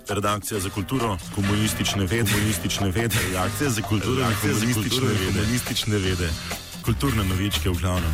Redakcija za kulturo, komunistične vede. Redakcija za kulturo, komunistične vede. Kulturne novičke v glavnem.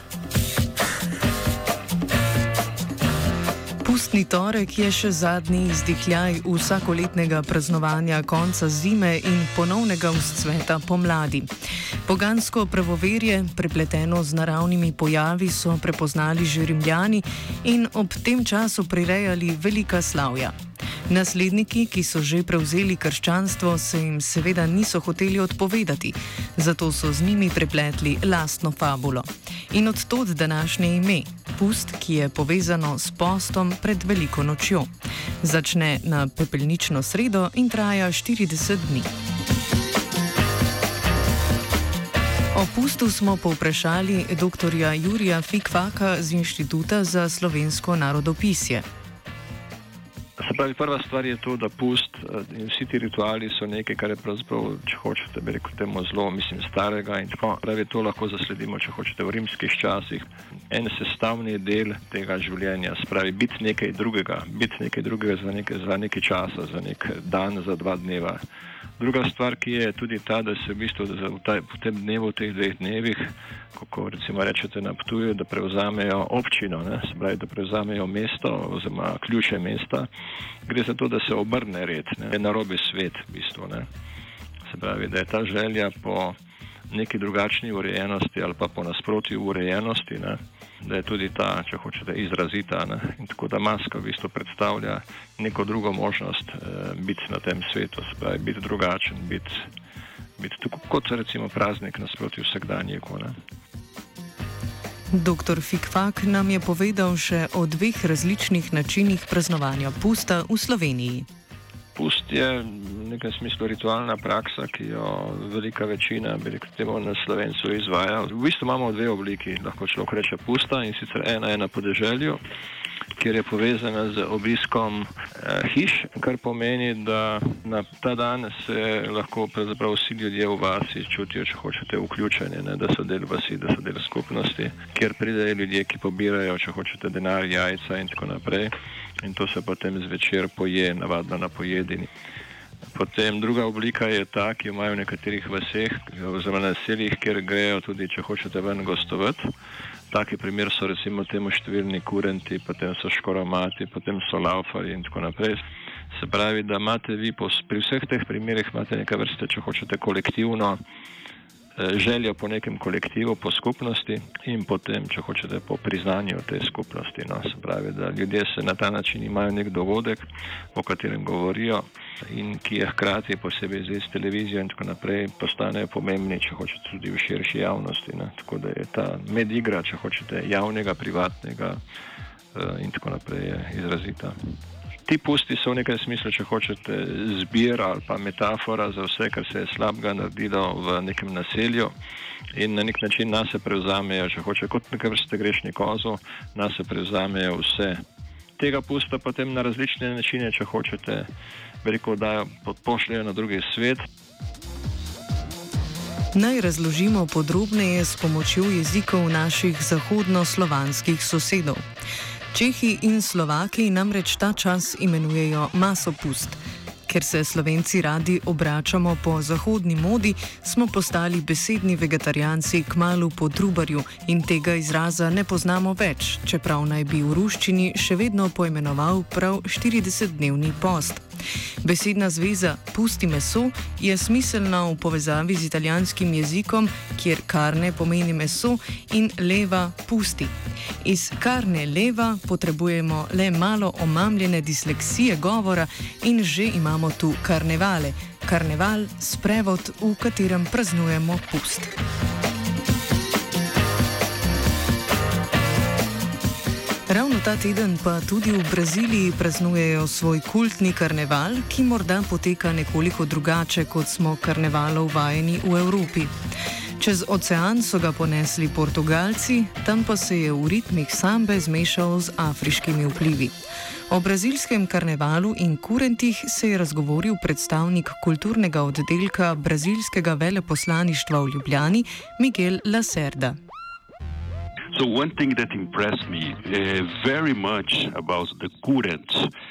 Pustni torek je še zadnji izdihljaj vsakoletnega praznovanja konca zime in ponovnega vzcveta pomladi. Pogansko pravoverje, prepleteno z naravnimi pojavi, so prepoznali že Rimljani in ob tem času prirejali velika slavja. Nasledniki, ki so že prevzeli krščanstvo, se jim seveda niso hoteli odpovedati, zato so z njimi prepletli lastno fabulo. In od tod današnje ime, pust, ki je povezano s postom pred veliko nočjo. Začne na pepelnično sredo in traja 40 dni. O pustu smo povprašali dr. Jurija Fikfaka z Inštituta za slovensko narodopisje. Se pravi, prva stvar je to, da pust in vsi ti rituali so nekaj, kar je pravzaprav, če hočete, bi rekel temu zelo, starega in tako. Pravi, to lahko zasledimo, če hočete, v rimskih časih. En sestavni del tega življenja, se pravi, biti nekaj drugega za nekaj časa, za nek dan, za 2 dneva. Druga stvar, ki je tudi ta, da se v bistvu v tem dnevu, v teh 2 dnevih, kako recimo rečete na Ptuju, da prevzamejo občino, se pravi, da prevzamejo mesto oziroma ključe mesta. Gre za to, da se obrne red, je narobe svet v bistvu. Se pravi, da je ta želja po neki drugačni urejenosti ali pa po nasprotju urejenosti, da je tudi ta, če hočete, izrazita. In tako da maska v bistvu predstavlja neko drugo možnost biti na tem svetu, se pravi, biti drugačen, biti tako kot recimo praznik nasproti vsakdanjiku. Dr. Fikfak nam je povedal še o 2 različnih načinih praznovanja pusta v Sloveniji. Pust je v nekem smislu ritualna praksa, ki jo velika večina, bi rekel temu, na Slovencu izvaja. V bistvu imamo 2 obliki, lahko človek reče pusta, in sicer ena je na podeželju, kjer je povezana z obiskom hiš, kar pomeni, da na ta dan se lahko pravzaprav vsi ljudje v vasi čutijo, če hočete, vključeni, da so del vasi, da so del skupnosti, kjer pridejo ljudje, ki pobirajo, če hočete, denar, jajca in tako naprej. In to se potem zvečer poje, navadno na pojedini. Potem druga oblika je ta, ki jo imajo v nekaterih vaseh oziroma naseljih, kjer grejo tudi, če hočete, ven gostovati. Taki primer so recimo temu številni kurenti, potem so škoromati, potem so laufari in tako naprej. Se pravi, da imate vi pri vseh teh primerih imate neka vrste, če hočete, kolektivno željo po nekem kolektivu, po skupnosti in potem, če hočete, po priznanju te skupnosti. Se pravi, da ljudje se na ta način imajo nek dogodek, o katerem govorijo in ki je hkrati posebej zdaj s televizijo in tako naprej postanejo pomembni, če hočete, tudi v širši javnosti. Tako da je ta medigra, če hočete, javnega, privatnega in tako naprej je izrazita. Ti pusti so v nekem smislu, če hočete, zbira ali pa metafora za vse, kar se je slabega naredilo v nekem naselju in na nek način nas se prevzamejo, če hoče, kot nekaj vrste grešni kozel, nas se prevzamejo vse. Tega pusta potem na različne načine, če hočete, veliko dajo, pošljajo na drugi svet. Naj razložimo podrobneje s pomočjo jezikov naših zahodnoslovanskih sosedov. Čehi in Slovaki namreč ta čas imenujejo masopust. Ker se Slovenci radi obračamo po zahodni modi, smo postali besedni vegetarijanci kmalu po Trubarju in tega izraza ne poznamo več, čeprav naj bi v ruščini še vedno poimenoval prav 40-dnevni post. Besedna zveza pusti meso je smiselna v povezavi z italijanskim jezikom, kjer carne pomeni meso in leva pusti. Iz carne leva potrebujemo le malo omamljene disleksije govora in že imamo tu karnevale. Karneval, sprevod, v katerem praznujemo pust. Ravno ta teden pa tudi v Braziliji praznujejo svoj kultni karneval, ki morda poteka nekoliko drugače, kot smo karnevalov vajeni v Evropi. Čez ocean so ga ponesli Portugalci, tam pa se je v ritmih sambe zmešal z afriškimi vplivi. O brazilskem karnevalu in kurentih se je razgovoril predstavnik kulturnega oddelka brazilskega veleposlaništva v Ljubljani, Miguel Lacerda. So one thing that impressed me very much about the Kurents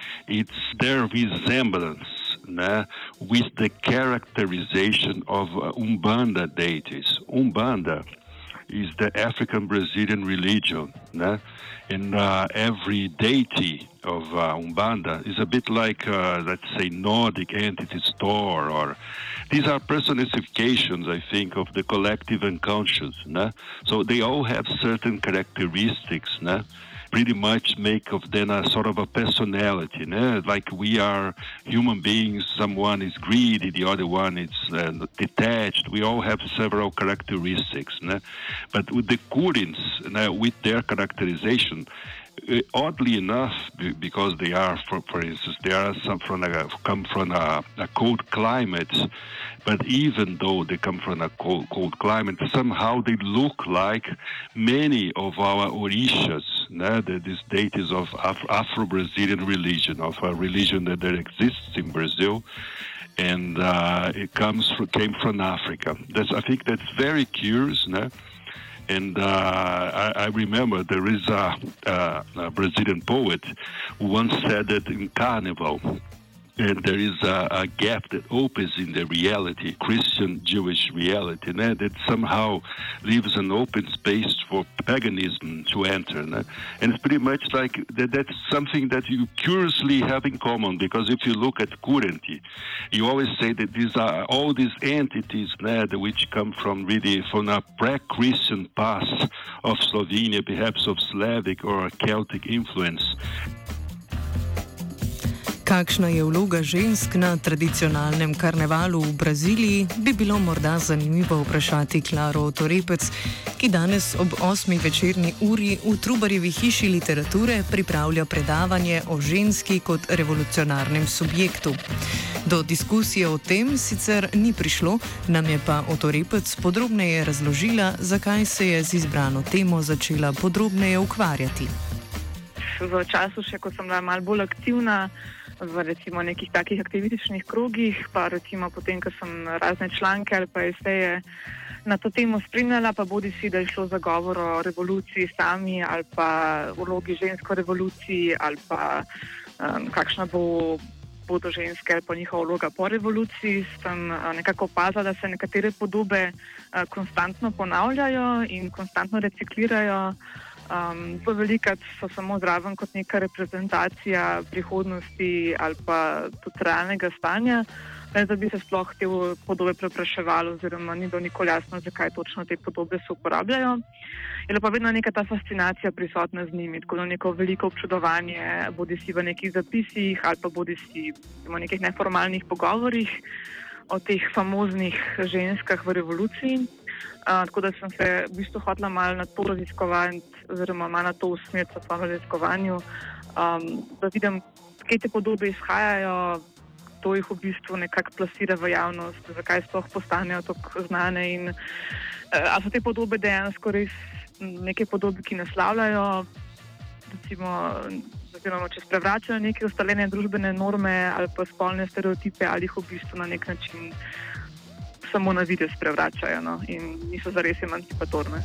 it's their resemblance with the characterization of Umbanda deities. Umbanda is the African Brazilian religion, and every deity of Umbanda is a bit like, let's say, Nordic entities, Thor, or these are personifications, I think, of the collective unconscious. So they all have certain characteristics, pretty much make of them a sort of a personality. Like we are human beings, someone is greedy, the other one is detached. We all have several characteristics. But with the Kurins, with their characterization, oddly enough, because they are, for instance, they are come from a cold climate, but even though they come from a cold climate, somehow they look like many of our Orishas, these deities of Afro-Brazilian religion, of a religion that exists in Brazil, and it came from Africa. I think that's very curious, And I remember there is a Brazilian poet who once said that in Carnival, and there is a gap that opens in the reality, Christian-Jewish reality, that somehow leaves an open space for paganism to enter. And it's pretty much like that's something that you curiously have in common, because if you look at Kuranti, you always say that these are all these entities which come from a pre-Christian past of Slovenia, perhaps of Slavic or Celtic influence. Kakšna je vloga žensk na tradicionalnem karnevalu v Braziliji, bi bilo morda zanimivo vprašati Klaro Otorepec, ki danes ob 8. večerni uri v Trubarjevi hiši literature pripravlja predavanje o ženski kot revolucionarnem subjektu. Do diskusije o tem sicer ni prišlo, nam je pa Otorepec podrobneje razložila, zakaj se je z izbrano temo začela podrobneje ukvarjati. V času še, ko sem bila malo bolj aktivna, v recimo nekih takih aktivističnih krogih, pa recimo potem, ko sem razne članke ali pa eseje na to temo spremljala, pa bodi si, da je šlo za govor o revoluciji sami ali pa vlogi žensko revoluciji ali pa kakšna bodo ženske ali pa njihova vloga po revoluciji, sem nekako opazila, da se nekatere podobe konstantno ponavljajo in konstantno reciklirajo. Velikrat so samo zraven kot neka reprezentacija prihodnosti ali pa tudi realnega stanja, ne da bi se sploh te podobe prepraševalo oziroma ni bilo nikoli jasno, zakaj točno te podobe se uporabljajo. Je pa vedno neka ta fascinacija prisotna z njimi, tako da neko veliko občudovanje, bodi si v nekih zapisih ali pa bodi si v nekih neformalnih pogovorih o teh famoznih ženskah v revoluciji. Tako da sem se v bistvu hotela malo na to raziskovati, oziroma malo na to usmeriti v svojem raziskovanju, da vidim, kje te podobe izhajajo, kdo jih v bistvu nekako plasira v javnost, zakaj sploh postanejo tako znane in ali so te podobe dejansko res neke podobe, ki naslavljajo, recimo, oziroma če sprevračajo neke ustaljene družbene norme ali pa spolne stereotipe, ali jih v bistvu na nek način samo na videz sprevračajo in niso zares emancipatorne.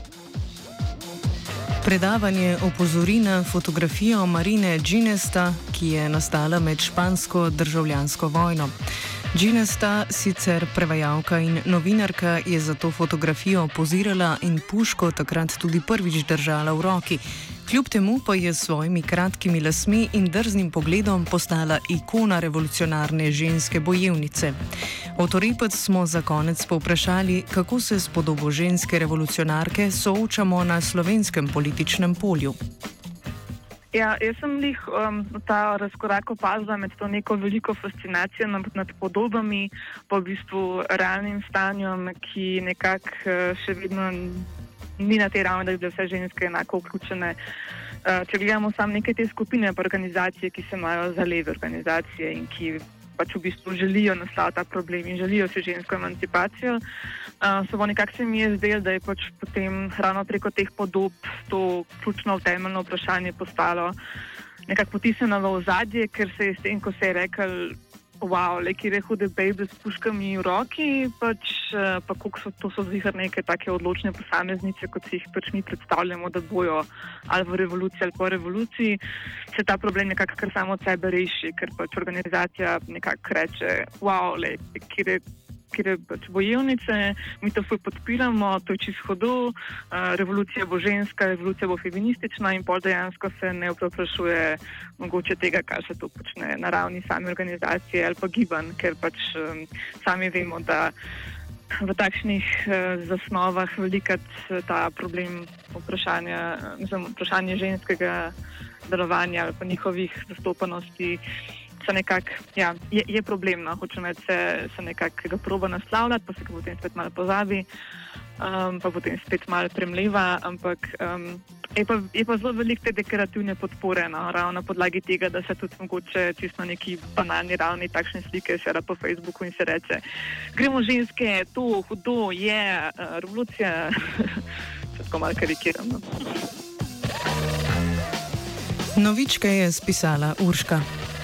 Predavanje opozori na fotografijo Marine Ginesta, ki je nastala med špansko državljansko vojno. Ginesta, sicer prevajalka in novinarka, je za to fotografijo pozirala in puško takrat tudi prvič držala v roki. Kljub temu pa je s svojimi kratkimi lasmi in drznim pogledom postala ikona revolucionarne ženske bojevnice. Otorepec smo za konec povprašali, kako se s podobo ženske revolucionarke soočamo na slovenskem političnem polju. Ja, jaz sem ta razkorak opazila med to neko veliko fascinacijo nad podobami, pa v bistvu realnim stanjem, ki nekako še vedno ni na tej ravni, da bi bile vse ženske enako vključene. Če gledamo samo neke te skupine pa organizacije, ki se imajo za leve organizacije in ki pač v bistvu želijo naslavljati ta problem in želijo si žensko emancipacijo, nekako se mi je zdelo, da je pač potem ravno preko teh podob to ključno temeljno vprašanje postalo nekako potisnjeno v ozadje, ker se je s tem, ko se je rekel, wow, kjer je hude baby s puškami v roki, pač pa to so zihar neke take odločne posameznice, kot si jih pač mi predstavljamo, da bojo ali v revoluciji ali po revoluciji, se ta problem nekako kar samo od sebe reši, ker pač organizacija nekako reče, wow, kjer je pač bojevnice, mi to ful podpiramo, to je čisto hudo, revolucija bo ženska, revolucija bo feministična in pol dejansko se ne vprašuje mogoče tega, kar se to počne na ravni same organizacije ali pa gibanj, ker pač sami vemo, da v takšnih zasnovah velikrat ta problem vprašanje ženskega delovanja ali pa njihovih zastopanosti se nekako, ja, je problem, no, hočem reči, se nekako ga proba naslavljati, pa se ga potem spet malo pozabi, pa potem spet malo premleva, ampak je pa zelo veliko te dekorativne podpore, no, ravno na podlagi tega, da se tudi mogoče čisto na neki banalni ravni takšne slike šera po Facebooku in se reče, gremo ženske, to, hudo, je, revolucija, se tako malo karikiram, no. Novičke je spisala Urška.